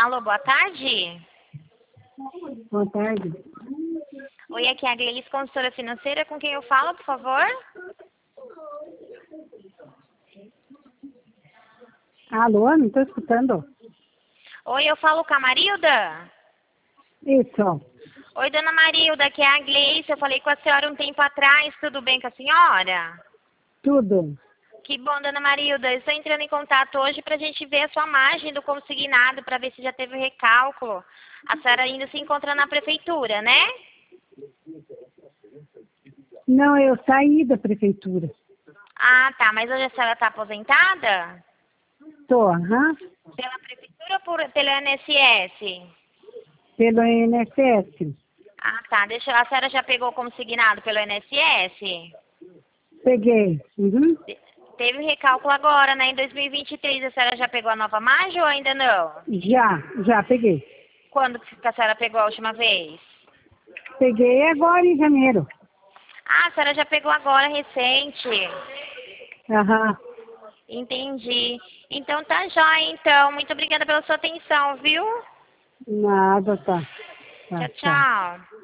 Alô, boa tarde. Boa tarde. Oi, aqui é a Gleice, consultora financeira. Com quem eu falo, por favor? Alô, não estou escutando. Oi, eu falo com a Marilda? Isso, Oi, dona Marilda, aqui é a Gleice. Eu falei com a senhora um tempo atrás. Tudo bem com a senhora? tudo. Que bom, dona Marilda. Eu estou entrando em contato hoje para a gente ver a sua margem do consignado, para ver se já teve o recálculo. A senhora ainda se encontra na prefeitura, né? Não, eu saí da prefeitura. Ah, tá. Mas hoje a senhora está aposentada? Estou, aham, Pela prefeitura ou pelo INSS? pelo INSS. Ah, tá. A senhora já pegou consignado pelo INSS? Peguei. Uhum. Teve recálculo agora, né? Em 2023, a senhora já pegou a nova margem ou ainda não? Já peguei. Quando que a senhora pegou a última vez? Peguei agora em janeiro. Ah, a senhora já pegou agora, recente. Aham. Entendi. Então tá jóia, então. Muito obrigada pela sua atenção, viu? Nada, tá. Tchau, Tá, tchau. tchau.